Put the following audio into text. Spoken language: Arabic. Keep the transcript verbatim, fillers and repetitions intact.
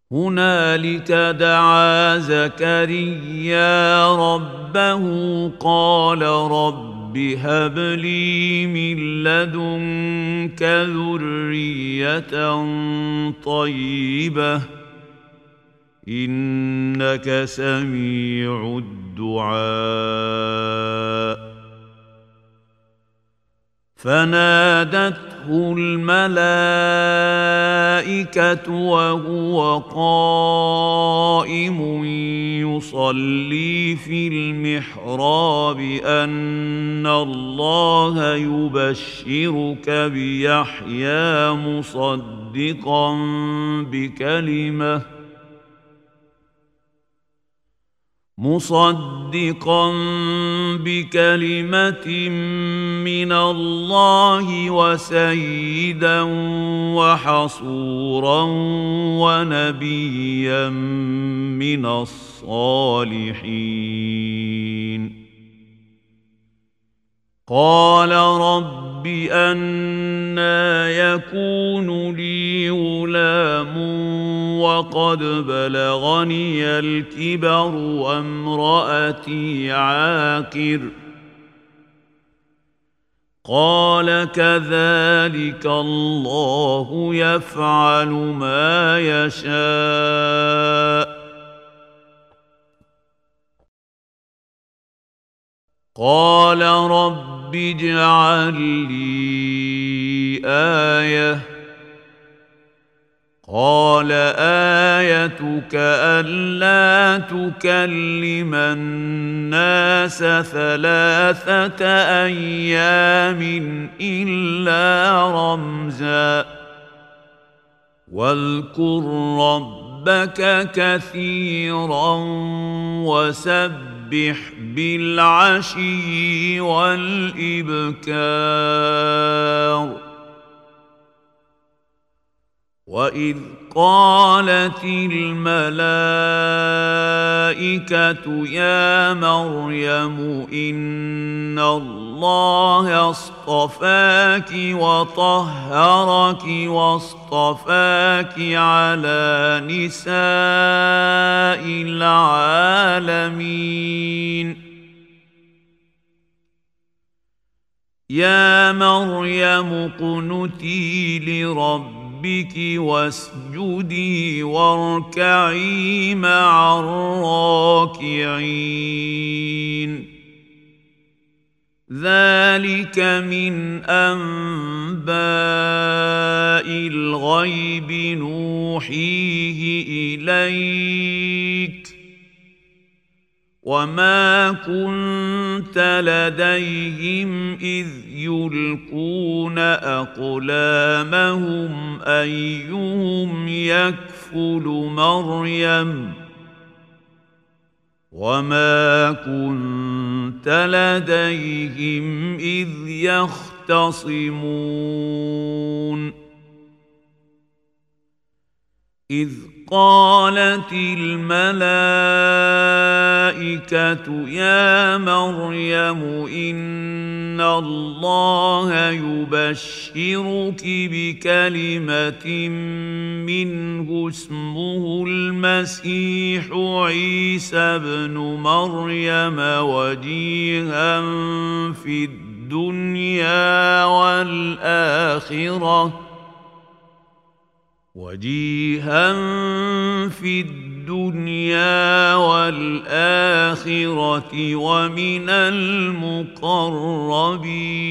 هنالك دعا زكريا ربه قال رب هب لي من لدنك ذرية طيبة إنك سميع الدعاء. فنادته الملائكة وهو قائم يصلي في المحراب أن الله يبشرك بيحيى مصدقا بكلمة مصدقا بكلمة من الله وسيدا وحصورا ونبيا من الصالحين. قال رب أنى يكون لي غلام وقد بلغني الكبر وامرأتي عاقر. قال كذلك الله يفعل ما يشاء. قال رب اجعل لي آية. قال آيتك ألا تكلم الناس ثلاثة أيام إلا رمزا واذكر ربك كثيرا وسبح بالعشي والإبكار. وإذ قالت الملائكة يا مريم إن الله اصطفاك وطهرك واصطفاك على نساء العالمين. يا مريم اقنتي لربك ربك واسجدي واركعي مع الراكعين. ذلك من أنباء الغيب نوحيه إليك وما كنت لديهم إذ يلقون أقلامهم أيهم يكفل مريم وما كنت لديهم إذ يختصمون. إذ قالت الملائكة يا مريم إن الله يبشرك بكلمة منه اسمه المسيح عيسى ابن مريم وجيها في الدنيا والآخرة وجيها في الدنيا والآخرة ومن المقربين.